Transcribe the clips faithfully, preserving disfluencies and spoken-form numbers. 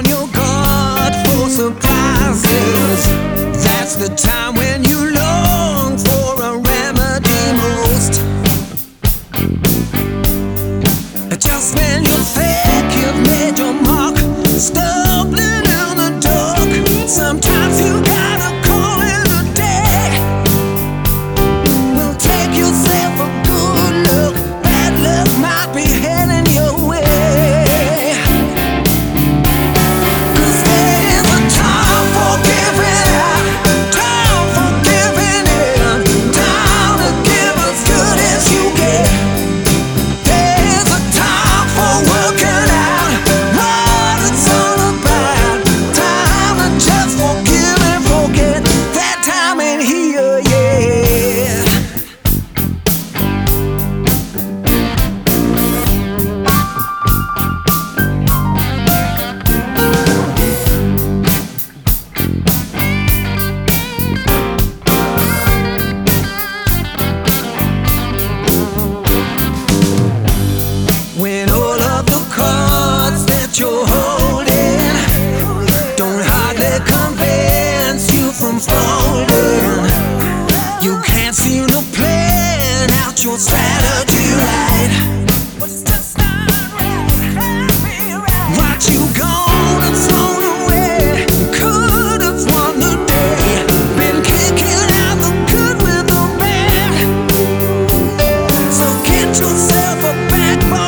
on your guard for surprises. That's the time when you long for a remedy most. Just when you think you've made your mark, stumbling in the dark, sometimes you gotta call it a day. Well, take yourself a good look, bad luck might be heading your way. When all of the cards that you're holding don't hardly convince you from folding, you can't seem to plan out your strategy right. What you gonna throw away? Could have won the day. Been kicking out the good with the bad. So get yourself a backbone.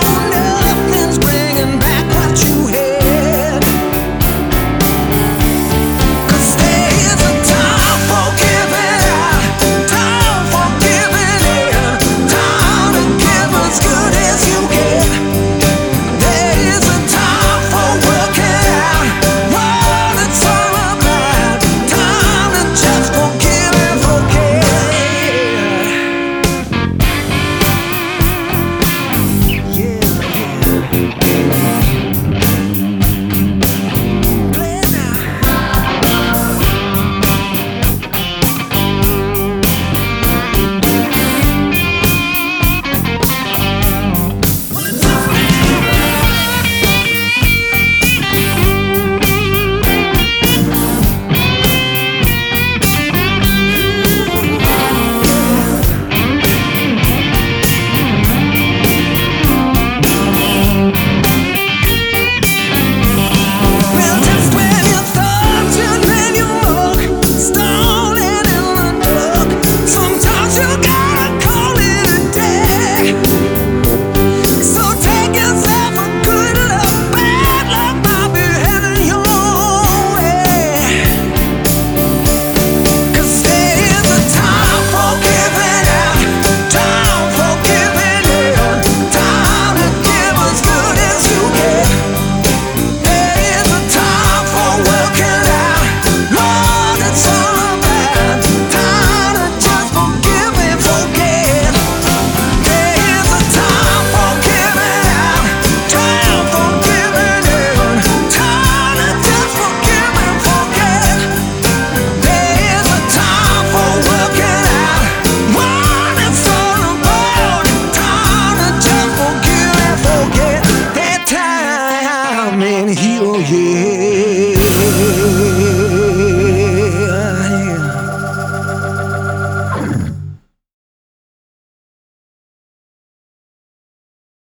I'm in here, yeah.